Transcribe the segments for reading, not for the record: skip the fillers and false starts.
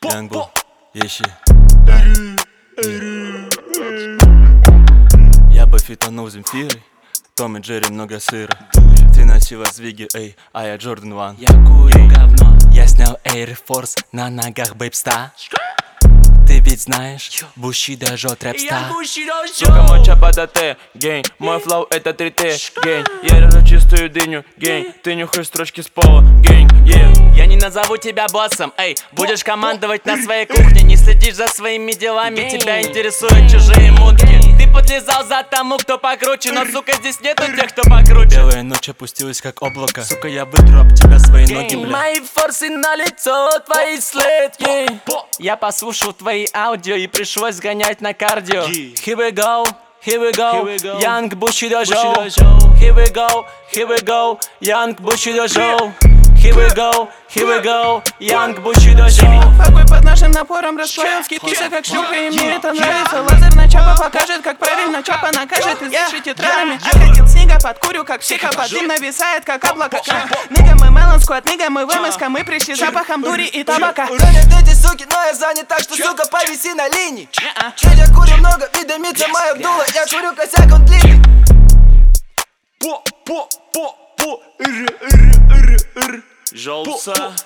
Youngboy, ищи. Я бы фитанул Земфирой, Том и Джерри много сыра. Ты носила Звиги, эй, а я Джордан Ван. Я курю говно. Я снял Air Force на ногах Бэйбста. Ты ведь знаешь, Бушидо жжет рэпста. Сука, моча под АТ, гейн. Мой флоу это 3T, гейн. Я режу чистую дыню, гейн. Ты нюхаешь строчки с пола, гейн, Я не назову тебя боссом, эй. Будешь командовать на своей кухне. Не следишь за своими делами, тебя интересуют чужие мутки. Ты подлезал за тому, кто покруче, но, сука, здесь нету тех, кто покруче. Белая ночь опустилась как облако. Сука, я вытру об тебя свои ноги, бля. Мои форсы на лицо, твои следки. Я послушал твои аудио и пришлось сгонять на кардио. Here we go, Young Bushido Joe. Here we go, Young Bushido Joe. Here we go, Young Bushido Joe. Факвей под нашим напором расплавил скиписа как шлюха, и мне это нравится. Лазерная чапа покажет, как правильно чапа накажет. И дыши тетрадами, окатил снегопад, курю как психопат. Дым нависает, как облако. Нига мы Мелон Сквад, нига мы ВМСК. Мы пришли с запахом дури и табака. Уронят эти суки, но я занят, так что, сука, повиси на линии. Я курю много, и дымится моя дуло. Я курю косяк, он длинный. Желтца.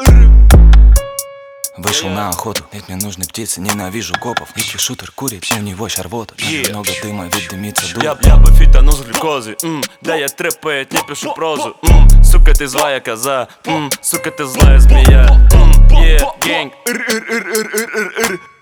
Вышел на охоту, ведь мне нужны птицы, ненавижу копов. Ищи шутер, курит, у него шарвота. Много дыма, ведь дымится дуло. Я бы фитанул с глюкозой. Да я трэп поэт, не пишу прозу. Сука, ты злая коза. Сука, ты злая змея. Гэнг.